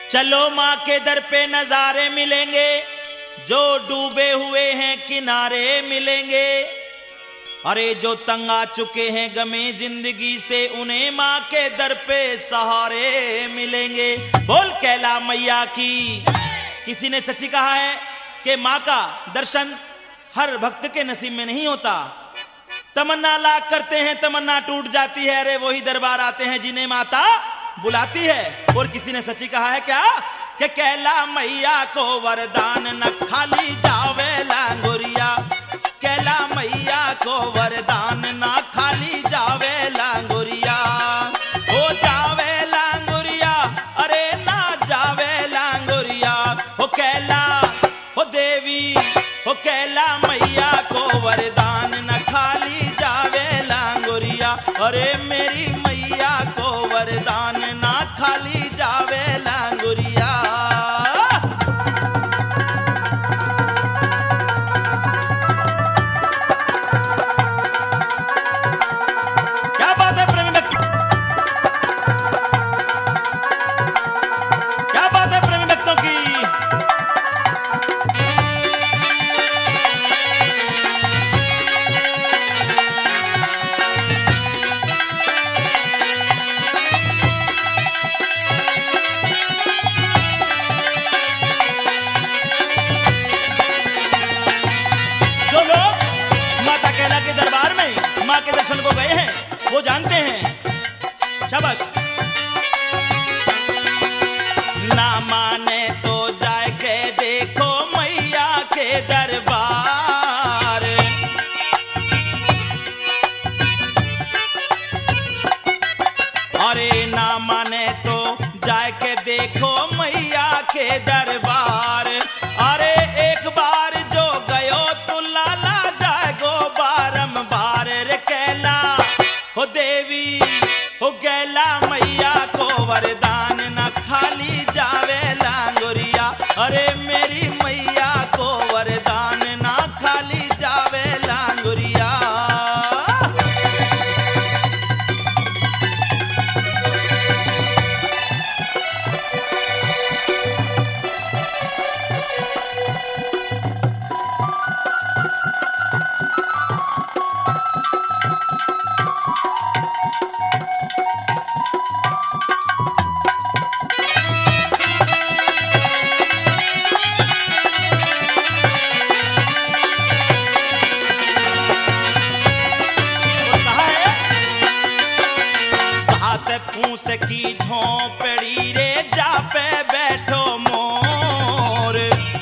चलो माँ के दर पे नजारे मिलेंगे, जो डूबे हुए हैं किनारे मिलेंगे। अरे जो तंग आ चुके हैं गमे जिंदगी से, उन्हें माँ के दर पे सहारे मिलेंगे। बोल कैला मैया की। किसी ने सच्ची कहा है कि माँ का दर्शन हर भक्त के नसीब में नहीं होता। तमन्ना लाख करते हैं, तमन्ना टूट जाती है। अरे वही दरबार आते हैं जिन्हें माता बुलाती है। और किसी ने सच्ची कहा है क्या कि कैला मैया को वरदान न खाली जावे लांगुरिया। कैला मैया को वरदान न खाली जावे लांगुरिया। हो जावे लांगुरिया, अरे ना जावे लांगुरिया। हो कैला, हो देवी, हो कैला मैया को वरदान न खाली जावे लांगुरिया। अरे मेरी मैया को वरदान ना खाली जावे लांगुरिया। क्या बात है प्रेमी भक्तों, क्या बात है प्रेमी भक्तों की। माँ के दर्शन को गए हैं वो जानते हैं। शाबाश। ना माने तो जाए के देखो मैया के दरबार। अरे ना माने तो जाए के देखो मैया के दरबार। अरे एक बार जो गयो तो लाला जाएगो बारंबार। रे कैला, हो देवी, हो कैला मैया को वरदान न खाली जावे लांगुरिया। अरे मेरी मैया को वरदान न खाली जावे लांगुरिया। पूस की झोंपड़ी रे जा पे बैठो मोर।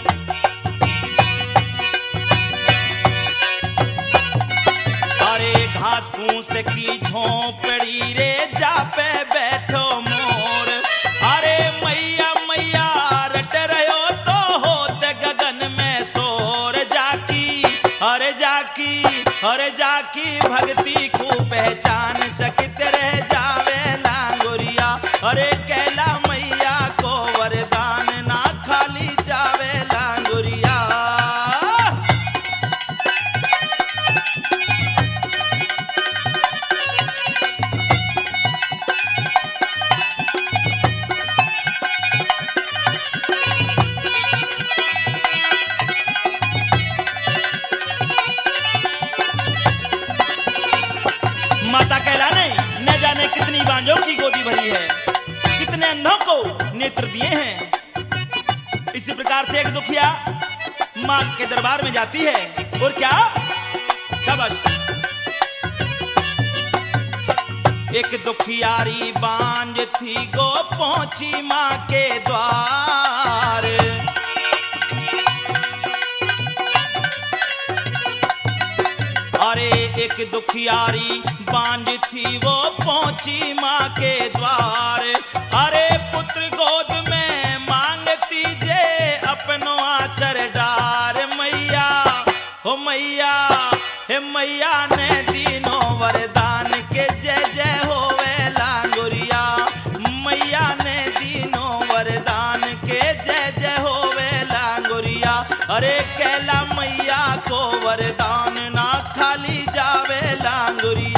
अरे घास फूस की झोंपड़ी रे जा पे बैठो मोर। अरे मैया मैया रट रहो तो होते गगन में सोर। जाकी, अरे जाकी, अरे जाकी भक्ति को पहचान सकित रह जावे लांगुरिया। अरे कैला मैया को वरदान ना खाली जावे लांगुरिया। माता कैला ने न जाने कितनी बांझों की गोदी भरी है, कितने अंधों को नेत्र दिए हैं। इसी प्रकार से एक दुखिया माँ के दरबार में जाती है और क्या, शाबाश। एक दुखियारी बांझ थी गो पहुंची माँ के द्वार। अरे एक दुखियारी बांझ थी वो पहुंची माँ के द्वार। अरे पुत्र गोद में मांगती जे अपनो आचर डार। मैया, हो मैया, हे मैया ने दीनों वरदान के जय जय होवे लांगुरिया। मैया ने दीनों वरदान के जय जय होवे लांगुरिया। अरे कैला मैया को वरदान ना खाली जावे लांगुरिया।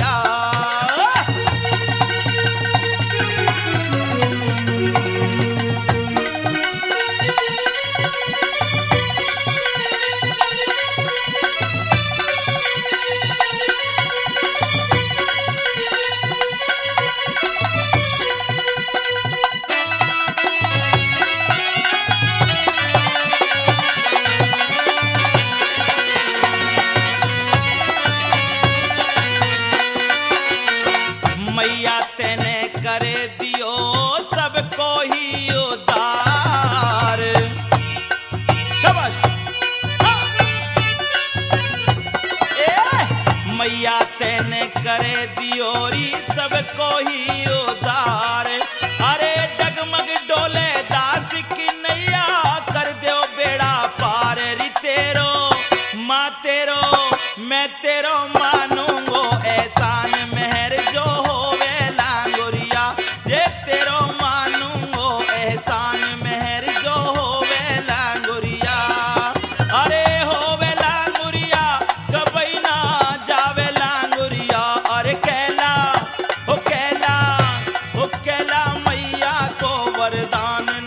मैया तेने करे दियोरी सबको ही उजार। अरे डगमग डोले दास की नैया कर दो बेड़ा पार री तेरो माँ तेरो मैं तेरो मानूंगो एहसान मेहर जो होवे लांगुरिया। ये तेरो मानूंगो एहसान मेहर जो होवे लांगुरिया। अरे होवे लांगुरिया कबई ना जावे लांगुरिया। अरे कैला हो कैला मैया को वरदान